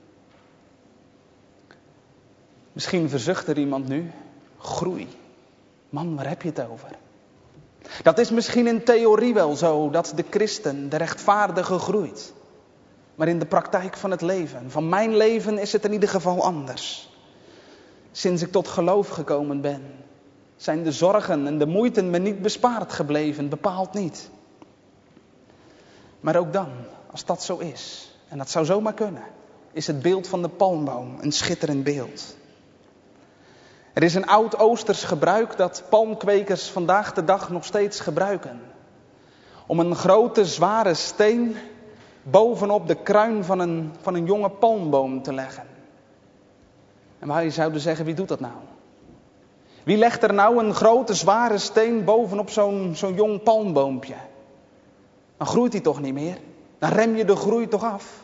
Misschien verzucht er iemand nu, groei. Man, waar heb je het over? Dat is misschien in theorie wel zo, dat de christen, de rechtvaardige groeit. Maar in de praktijk van het leven, van mijn leven, is het in ieder geval anders. Sinds ik tot geloof gekomen ben, zijn de zorgen en de moeiten me niet bespaard gebleven, bepaald niet. Maar ook dan, als dat zo is, en dat zou zomaar kunnen, is het beeld van de palmboom een schitterend beeld. Er is een oud Oosters gebruik dat palmkwekers vandaag de dag nog steeds gebruiken. Om een grote zware steen bovenop de kruin van een jonge palmboom te leggen. En wij zouden zeggen, wie doet dat nou? Wie legt er nou een grote zware steen bovenop zo'n jong palmboompje? Dan groeit hij toch niet meer? Dan rem je de groei toch af?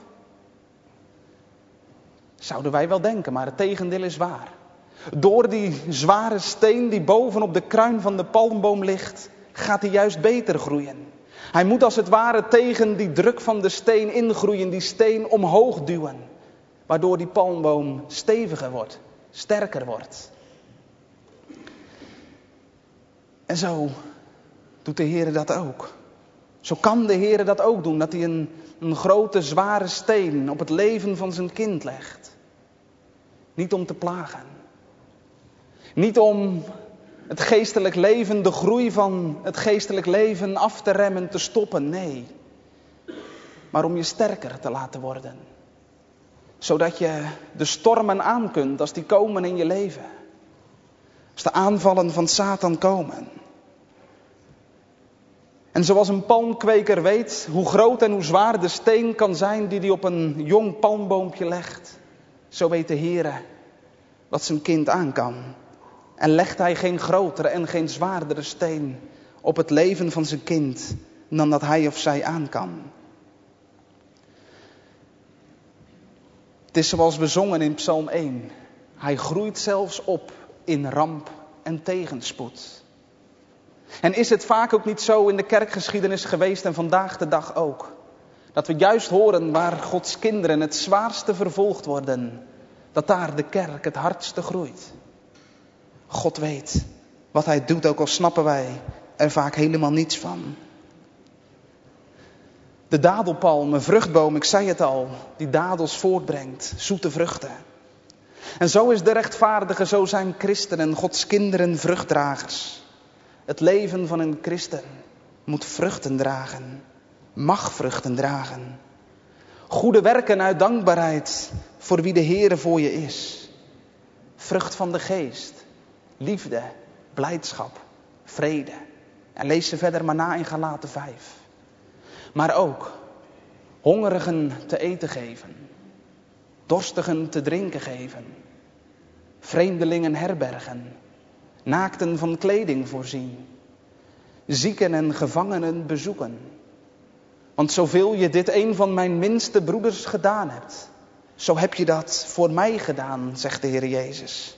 Zouden wij wel denken, maar het tegendeel is waar. Door die zware steen die bovenop de kruin van de palmboom ligt, gaat hij juist beter groeien. Hij moet als het ware tegen die druk van de steen ingroeien, die steen omhoog duwen. Waardoor die palmboom steviger wordt, sterker wordt. En zo doet de Heer dat ook. Zo kan de Heer dat ook doen, dat hij een grote zware steen op het leven van zijn kind legt. Niet om te plagen. Niet om het geestelijk leven, de groei van het geestelijk leven af te remmen, te stoppen, nee. Maar om je sterker te laten worden. Zodat je de stormen aan kunt als die komen in je leven. Als de aanvallen van Satan komen. En zoals een palmkweker weet hoe groot en hoe zwaar de steen kan zijn die hij op een jong palmboompje legt. Zo weet de Heere wat zijn kind aan kan. En legt hij geen grotere en geen zwaardere steen op het leven van zijn kind dan dat hij of zij aan kan. Het is zoals we zongen in Psalm 1. Hij groeit zelfs op in ramp en tegenspoed. En is het vaak ook niet zo in de kerkgeschiedenis geweest en vandaag de dag ook. Dat we juist horen waar Gods kinderen het zwaarste vervolgd worden. Dat daar de kerk het hardste groeit. God weet wat hij doet, ook al snappen wij er vaak helemaal niets van. De dadelpalm, een vruchtboom, ik zei het al, die dadels voortbrengt, zoete vruchten. En zo is de rechtvaardige, zo zijn christenen, Gods kinderen, vruchtdragers. Het leven van een christen moet vruchten dragen, mag vruchten dragen. Goede werken uit dankbaarheid voor wie de Heere voor je is. Vrucht van de geest, liefde, blijdschap, vrede. En lees ze verder maar na in Galaten 5. Maar ook hongerigen te eten geven, dorstigen te drinken geven, vreemdelingen herbergen, naakten van kleding voorzien, zieken en gevangenen bezoeken. Want zoveel je dit een van mijn minste broeders gedaan hebt, zo heb je dat voor mij gedaan, zegt de Heer Jezus.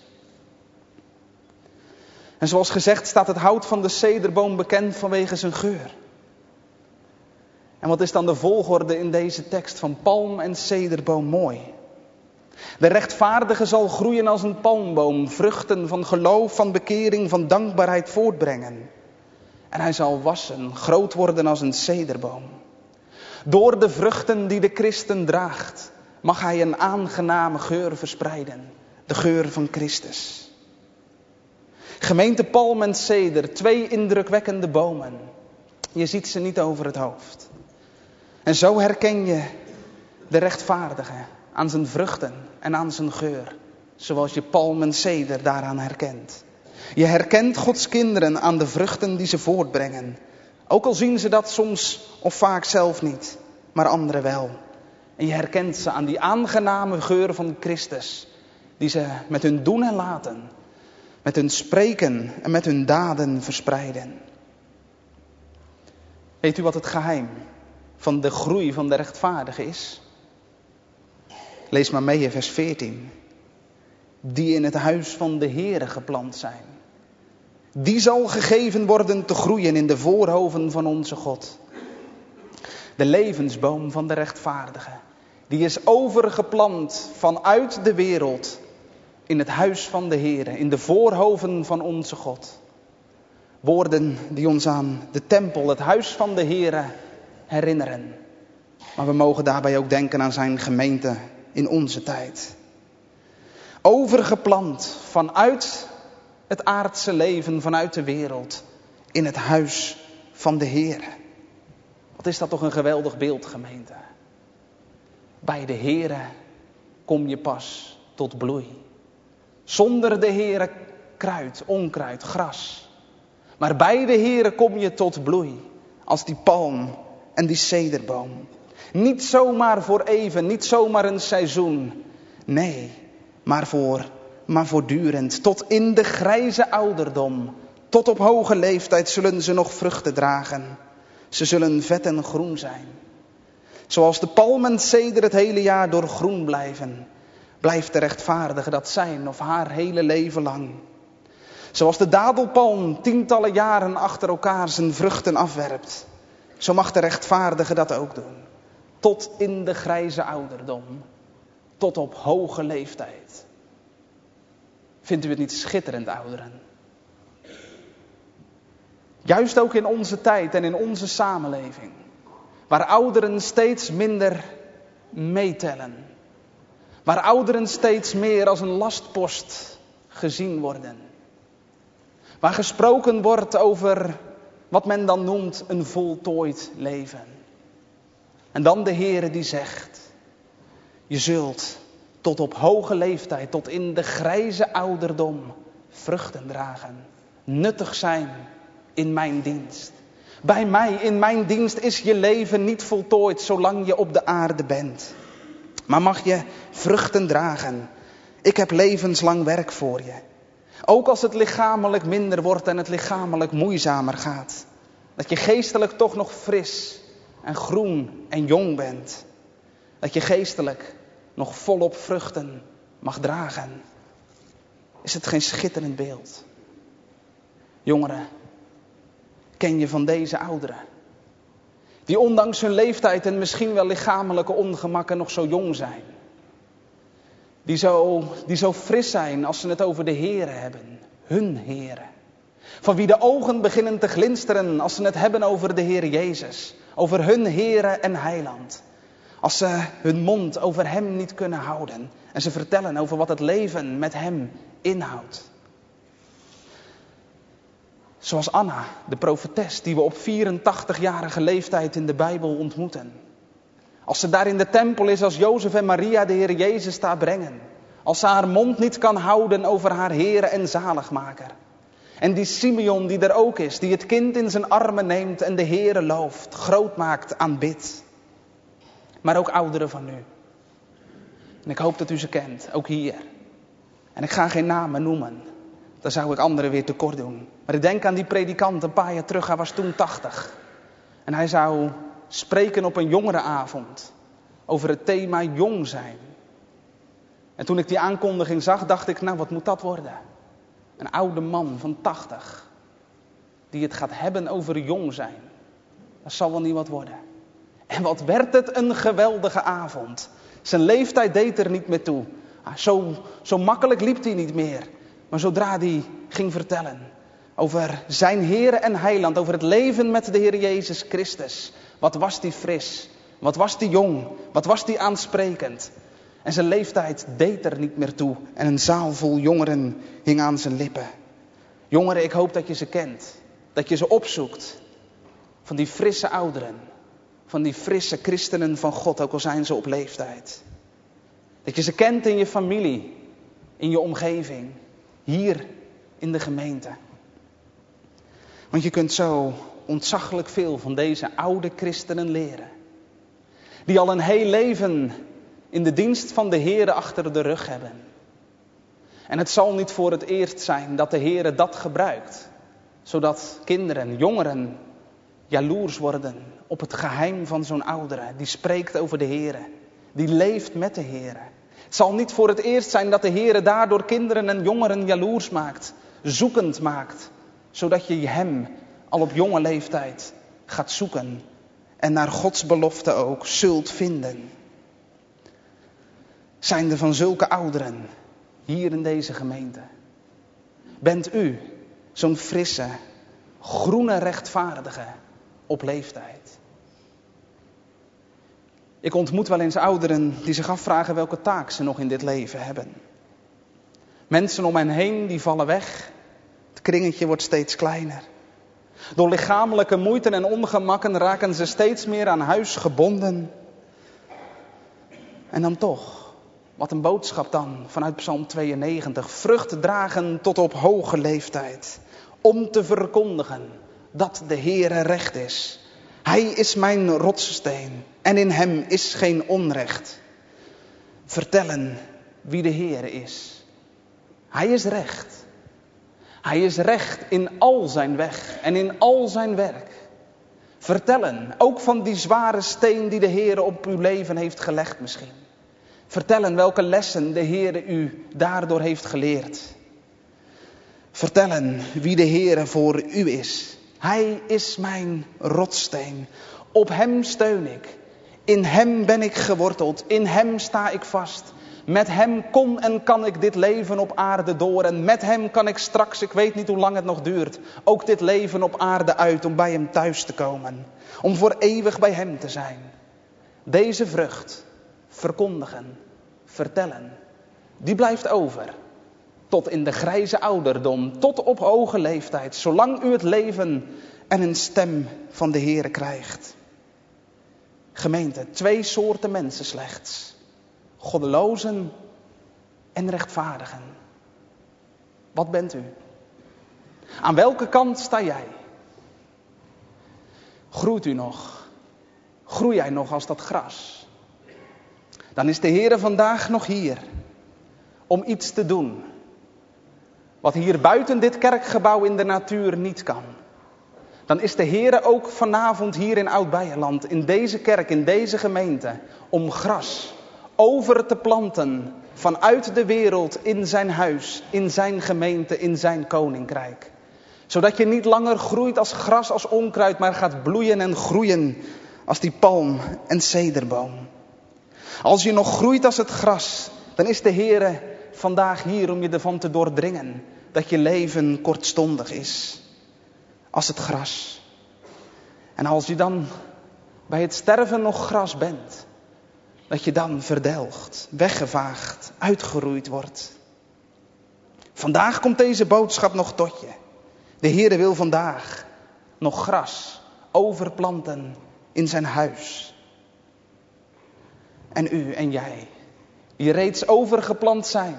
En zoals gezegd staat het hout van de cederboom bekend vanwege zijn geur. En wat is dan de volgorde in deze tekst van palm en cederboom mooi? De rechtvaardige zal groeien als een palmboom, vruchten van geloof, van bekering, van dankbaarheid voortbrengen. En hij zal wassen, groot worden als een cederboom. Door de vruchten die de christen draagt, mag hij een aangename geur verspreiden. De geur van Christus. Gemeente palm en ceder, 2 indrukwekkende bomen. Je ziet ze niet over het hoofd. En zo herken je de rechtvaardige aan zijn vruchten en aan zijn geur. Zoals je palm en ceder daaraan herkent. Je herkent Gods kinderen aan de vruchten die ze voortbrengen. Ook al zien ze dat soms of vaak zelf niet, maar anderen wel. En je herkent ze aan die aangename geur van Christus. Die ze met hun doen en laten, met hun spreken en met hun daden verspreiden. Weet u wat het geheim van de groei van de rechtvaardige is? Lees maar mee in vers 14. Die in het huis van de Heere geplant zijn. Die zal gegeven worden te groeien in de voorhoven van onze God. De levensboom van de rechtvaardige. Die is overgeplant vanuit de wereld in het huis van de Heere, in de voorhoven van onze God. Woorden die ons aan de tempel, het huis van de Heere, herinneren. Maar we mogen daarbij ook denken aan zijn gemeente in onze tijd. Overgeplant vanuit het aardse leven, vanuit de wereld, in het huis van de Heere. Wat is dat toch een geweldig beeld, gemeente. Bij de Heere kom je pas tot bloei. Zonder de Heere kruid, onkruid, gras. Maar bij de Heere kom je tot bloei. Als die palm en die cederboom. Niet zomaar voor even, niet zomaar een seizoen. Nee, maar voortdurend. Tot in de grijze ouderdom. Tot op hoge leeftijd zullen ze nog vruchten dragen. Ze zullen vet en groen zijn. Zoals de palm en ceder het hele jaar door groen blijven, blijft de rechtvaardige dat zijn of haar hele leven lang. Zoals de dadelpalm tientallen jaren achter elkaar zijn vruchten afwerpt, zo mag de rechtvaardige dat ook doen. Tot in de grijze ouderdom, tot op hoge leeftijd. Vindt u het niet schitterend, ouderen? Juist ook in onze tijd en in onze samenleving. Waar ouderen steeds minder meetellen. Waar ouderen steeds meer als een lastpost gezien worden. Waar gesproken wordt over wat men dan noemt een voltooid leven. En dan de Heere die zegt. Je zult tot op hoge leeftijd, tot in de grijze ouderdom vruchten dragen. Nuttig zijn in mijn dienst. Bij mij, in mijn dienst, is je leven niet voltooid zolang je op de aarde bent. Maar mag je vruchten dragen. Ik heb levenslang werk voor je. Ook als het lichamelijk minder wordt en het lichamelijk moeizamer gaat. Dat je geestelijk toch nog fris en groen en jong bent. Dat je geestelijk nog volop vruchten mag dragen. Is het geen schitterend beeld? Jongeren, ken je van deze ouderen? Die ondanks hun leeftijd en misschien wel lichamelijke ongemakken nog zo jong zijn. Die zo fris zijn als ze het over de Heere hebben. Hun Heere. Van wie de ogen beginnen te glinsteren als ze het hebben over de Heer Jezus. Over hun Heere en Heiland. Als ze hun mond over hem niet kunnen houden. En ze vertellen over wat het leven met hem inhoudt. Zoals Anna, de profetes, die we op 84-jarige leeftijd in de Bijbel ontmoeten. Als ze daar in de tempel is, als Jozef en Maria de Heer Jezus daar brengen. Als ze haar mond niet kan houden over haar Heere en zaligmaker. En die Simeon die er ook is, die het kind in zijn armen neemt en de Heere looft, groot maakt, aanbidt. Maar ook ouderen van nu. En ik hoop dat u ze kent, ook hier. En ik ga geen namen noemen. Dan zou ik anderen weer tekort doen. Maar ik denk aan die predikant een paar jaar terug, hij was toen 80. En hij zou spreken op een jongerenavond over het thema jong zijn. En toen ik die aankondiging zag, dacht ik, nou wat moet dat worden? Een oude man van 80, die het gaat hebben over jong zijn. Dat zal wel niet wat worden. En wat werd het een geweldige avond. Zijn leeftijd deed er niet meer toe. Zo makkelijk liep hij niet meer. Maar zodra hij ging vertellen over zijn Heer en Heiland, over het leven met de Heer Jezus Christus. Wat was die fris, wat was die jong, wat was die aansprekend. En zijn leeftijd deed er niet meer toe. En een zaal vol jongeren hing aan zijn lippen. Jongeren, ik hoop dat je ze kent. Dat je ze opzoekt. Van die frisse ouderen. Van die frisse christenen van God, ook al zijn ze op leeftijd. Dat je ze kent in je familie. In je omgeving. Hier in de gemeente. Want je kunt zo ontzaglijk veel van deze oude christenen leren. Die al een heel leven in de dienst van de Heere achter de rug hebben. En het zal niet voor het eerst zijn dat de Heere dat gebruikt. Zodat kinderen, jongeren jaloers worden op het geheim van zo'n oudere. Die spreekt over de Heere. Die leeft met de Heere. Het zal niet voor het eerst zijn dat de Heere daardoor kinderen en jongeren jaloers maakt. Zoekend maakt. Zodat je hem al op jonge leeftijd gaat zoeken. En naar Gods belofte ook zult vinden. Zijn er van zulke ouderen hier in deze gemeente? Bent u zo'n frisse, groene rechtvaardige op leeftijd? Ik ontmoet wel eens ouderen die zich afvragen welke taak ze nog in dit leven hebben. Mensen om hen heen die vallen weg. Het kringetje wordt steeds kleiner. Door lichamelijke moeite en ongemakken raken ze steeds meer aan huis gebonden. En dan toch, wat een boodschap dan vanuit Psalm 92. Vrucht dragen tot op hoge leeftijd. Om te verkondigen dat de Heere recht is. Hij is mijn rotssteen en in hem is geen onrecht. Vertellen wie de Heere is. Hij is recht. Hij is recht in al zijn weg en in al zijn werk. Vertellen, ook van die zware steen die de Heere op uw leven heeft gelegd misschien. Vertellen welke lessen de Heere u daardoor heeft geleerd. Vertellen wie de Heere voor u is. Hij is mijn rotssteen. Op hem steun ik. In hem ben ik geworteld. In hem sta ik vast. Met hem kon en kan ik dit leven op aarde door. En met hem kan ik straks, ik weet niet hoe lang het nog duurt, ook dit leven op aarde uit om bij hem thuis te komen. Om voor eeuwig bij hem te zijn. Deze vrucht, verkondigen, vertellen, die blijft over. Tot in de grijze ouderdom, tot op hoge leeftijd. Zolang u het leven en een stem van de Heere krijgt. Gemeente, 2 soorten mensen slechts. Goddelozen en rechtvaardigen. Wat bent u? Aan welke kant sta jij? Groeit u nog? Groei jij nog als dat gras? Dan is de Heere vandaag nog hier. Om iets te doen. Wat hier buiten dit kerkgebouw in de natuur niet kan. Dan is de Heere ook vanavond hier in Oud-Beijerland. In deze kerk, in deze gemeente. Om gras over te planten vanuit de wereld in zijn huis, in zijn gemeente, in zijn koninkrijk. Zodat je niet langer groeit als gras, als onkruid, maar gaat bloeien en groeien als die palm en cederboom. Als je nog groeit als het gras, dan is de Heere vandaag hier om je ervan te doordringen dat je leven kortstondig is. Als het gras. En als je dan bij het sterven nog gras bent, dat je dan verdelgt, weggevaagd, uitgeroeid wordt. Vandaag komt deze boodschap nog tot je. De Heere wil vandaag nog gras overplanten in zijn huis. En u en jij, die reeds overgeplant zijn.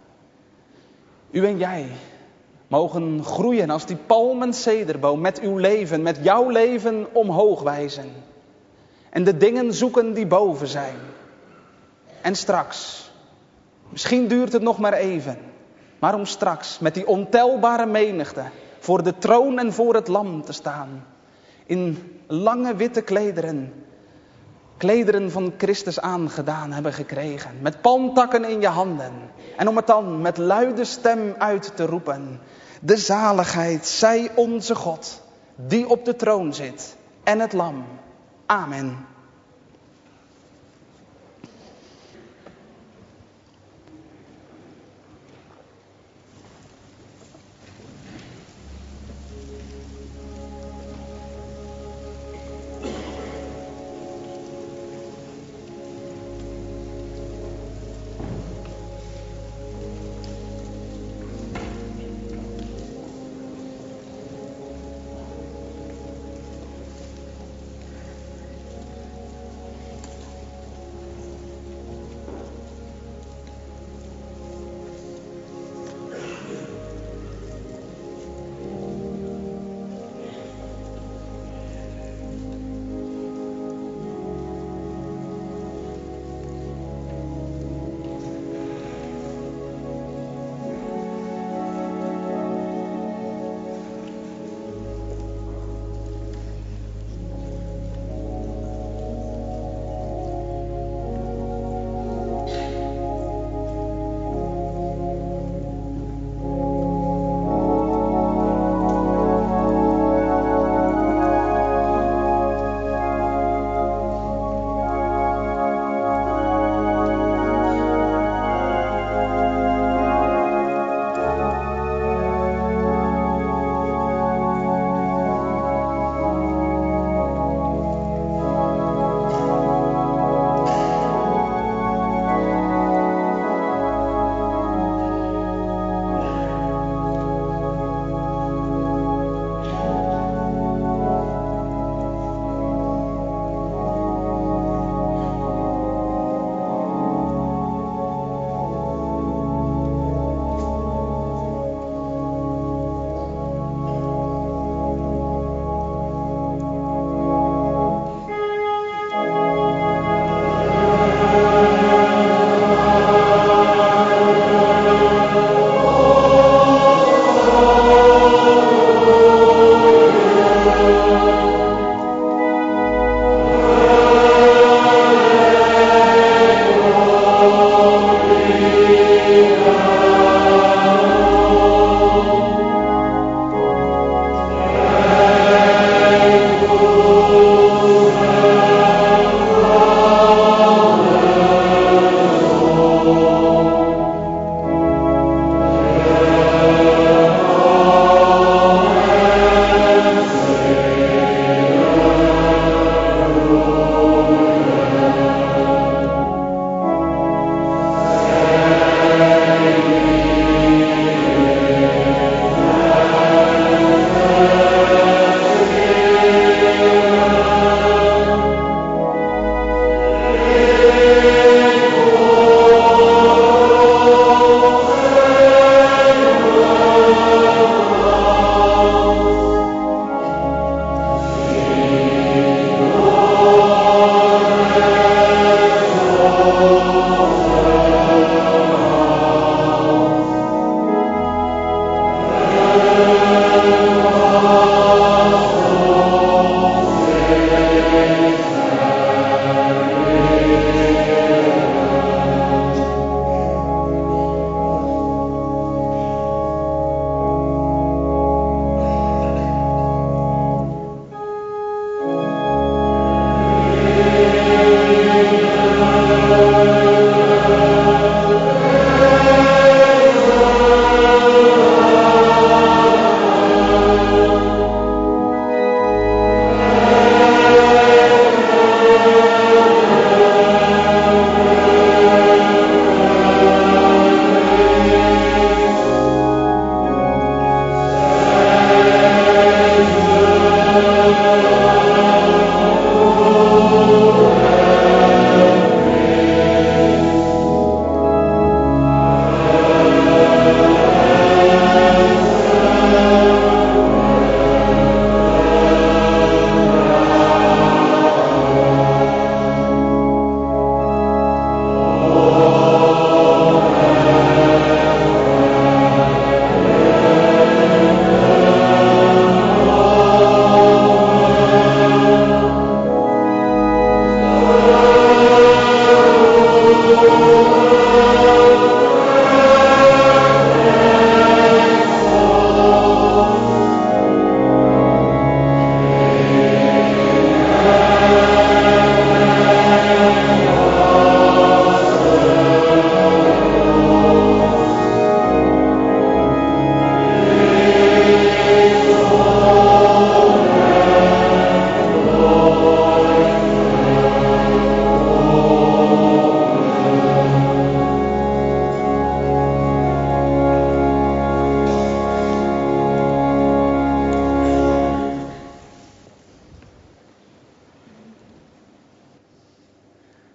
U en jij mogen groeien als die palm en cederboom met uw leven, met jouw leven omhoog wijzen. En de dingen zoeken die boven zijn. En straks, misschien duurt het nog maar even, maar om straks met die ontelbare menigte voor de troon en voor het lam te staan. In lange witte klederen van Christus aangedaan hebben gekregen. Met palmtakken in je handen. En om het dan met luide stem uit te roepen. De zaligheid zij onze God, die op de troon zit en het lam. Amen.